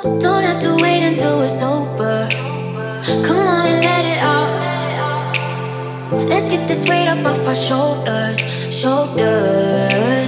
Don't have to wait until we're sober. Come on and let it out. Let's get this weight up off our shoulders, shoulders.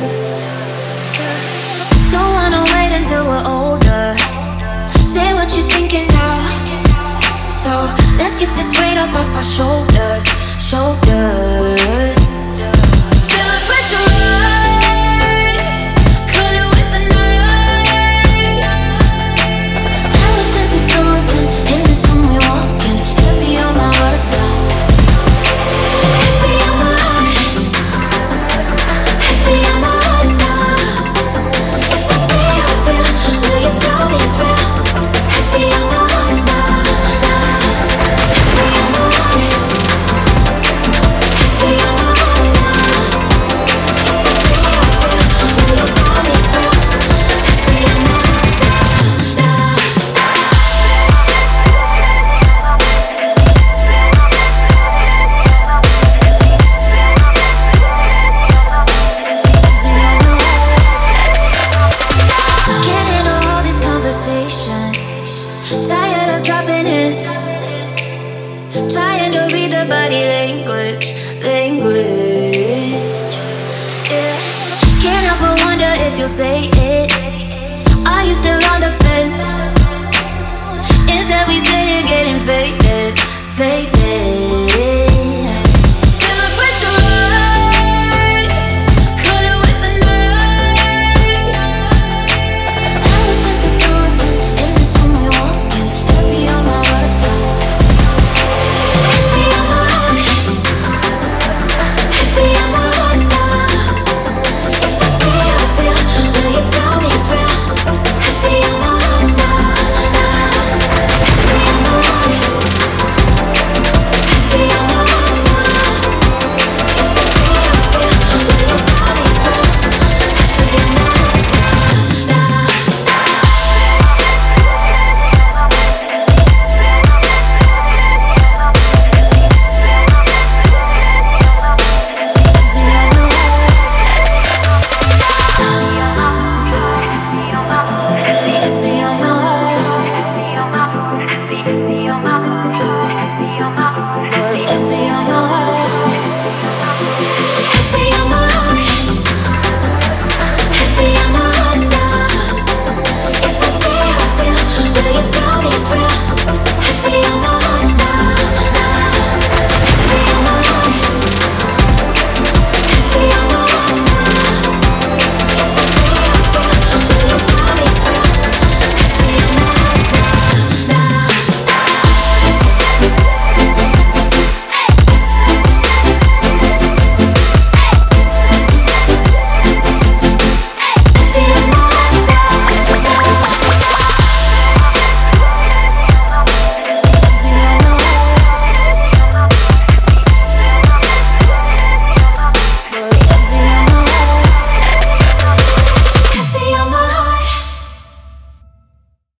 Don't wanna wait until we're older. Say what you're thinking now. So let's get this weight up off our shoulders, shoulders. Feel the pressure rise, color with the night. Elephants are stomping in this room we walking. Heavy on my heart now. Heavy on my heart. Heavy on my heart now. If I say how I feel, will you tell me it's real? Heavy on my heart now. Heavy on my heart. Heavy on my heart now. If I say how I feel, will you tell me it's real? Heavy on my heart now. Can't handle all this conversation. Tired of dropping hints. Trying to read the body language, language. Yeah. Can't help but wonder if you'll say it. Are you still on the fence? Instead we sit here getting faded, faded.